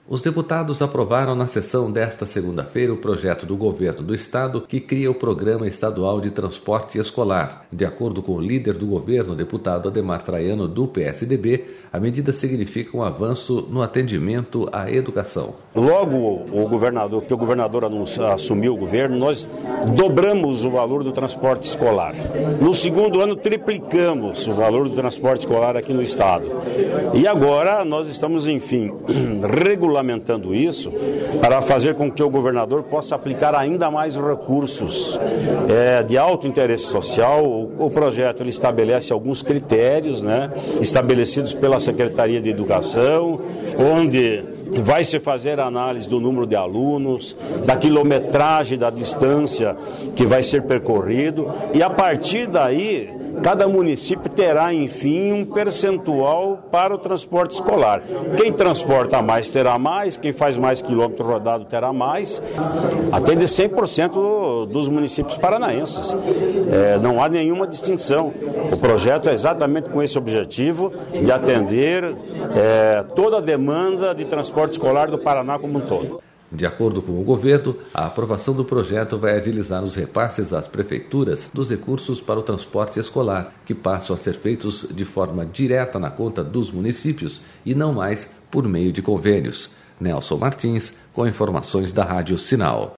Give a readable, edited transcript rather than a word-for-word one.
Os deputados aprovaram na sessão desta segunda-feira o projeto do governo do estado que cria o Programa Estadual de Transporte Escolar. De acordo com o líder do governo, deputado Ademar Traiano, do PSDB, a medida significa um avanço no atendimento à educação. Logo o governador assumiu o governo, nós dobramos o valor do transporte escolar. No segundo ano, triplicamos o valor do transporte escolar aqui no estado. E agora nós estamos, enfim, regulamentando isso para fazer com que o governador possa aplicar ainda mais recursos de alto interesse social. O projeto ele estabelece alguns critérios, estabelecidos pela Secretaria de Educação, onde vai se fazer a análise do número de alunos, da quilometragem, da distância que vai ser percorrido, e a partir daí cada município terá, enfim, um percentual para o transporte escolar. Quem transporta mais terá mais, quem faz mais quilômetro rodado terá mais, até de 100% dos municípios paranaenses. Não há nenhuma distinção. O projeto é exatamente com esse objetivo de atender toda a demanda de transporte escolar do Paraná como um todo. De acordo com o governo, a aprovação do projeto vai agilizar os repasses às prefeituras dos recursos para o transporte escolar, que passam a ser feitos de forma direta na conta dos municípios e não mais por meio de convênios. Nelson Martins, com informações da Rádio Sinal.